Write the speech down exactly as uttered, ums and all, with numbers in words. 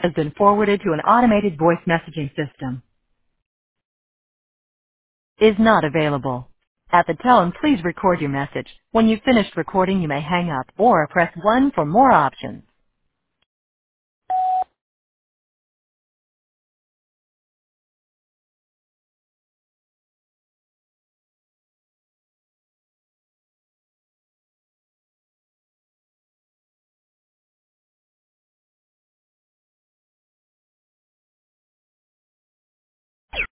has been forwarded to an automated voice messaging system. Is not available. At the tone, please record your message. When you've finished recording, you may hang up or press one for more options.